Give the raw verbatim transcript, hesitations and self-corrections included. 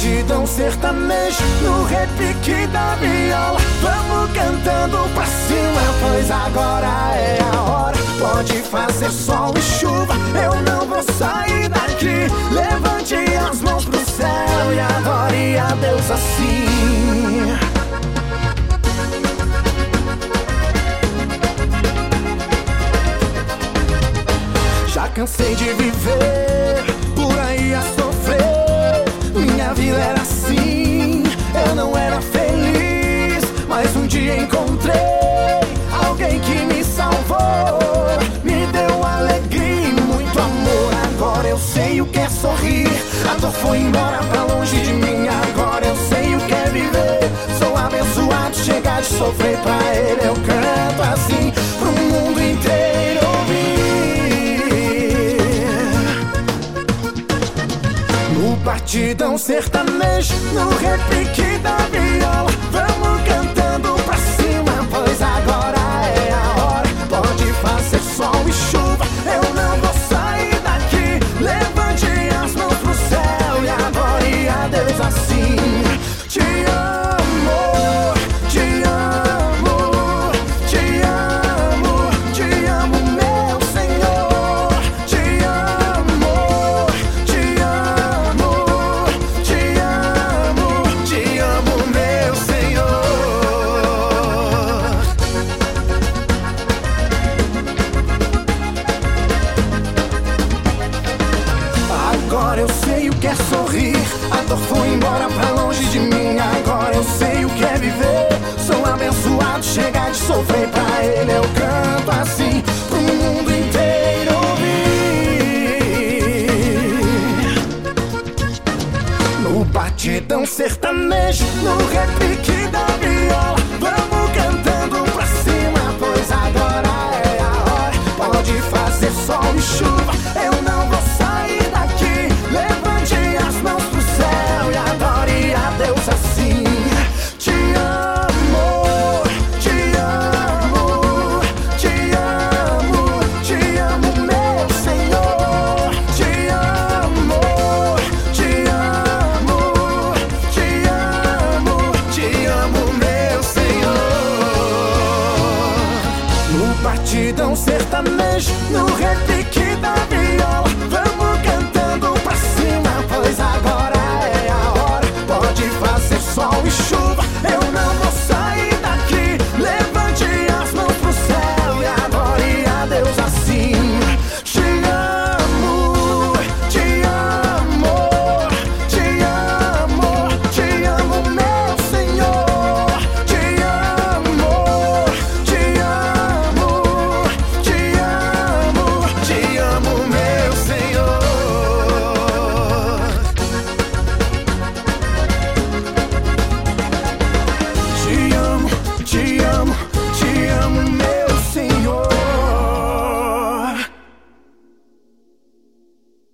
batidão sertanejo, no repique da viola, vamos cantando pra cima, pois agora é a hora. Pode fazer sol e chuva, eu não vou sair daqui. Levante as mãos pro céu e adore a Deus assim. Já cansei de viver por aí a sofrer. Minha vida era assim, eu não era feliz, mas um dia encontrei alguém que me salvou, me deu alegria e muito amor. Agora eu sei o que é sorrir, a dor foi embora pra longe de mim. Agora eu sei o que é viver, sou abençoado, chegar de sofrer pra ele eu canto assim pro mundo inteiro ouvir. No batidão sertanejo, no repique da viola, vamos cantando pra cima, pois agora é a hora. Pode fazer sol e chuva, eu não vou sair daqui. Levante as mãos pro céu e adore a Deus assim. Te amo, te amo, te amo, te amo, meu Senhor. Te amo, te amo, te amo, te amo, meu Senhor. Agora eu sei o que é sorrir, a dor foi embora pra longe de mim. Agora eu sei o que é viver, sou abençoado, chegar de sofrer pra ele eu canto assim pro mundo inteiro ouvir. No batidão sertanejo, no repique da viola, vamos cantando pra cima, pois agora é a hora. Pode fazer sol e chuva, eu não vou sair daqui. Levante as mãos pro céu e adore a Deus assim. Te amo, te amo, te amo, te amo, meu Senhor. Te amo, te amo, te amo, te amo, meu Senhor. No batidão sertanejo, no repique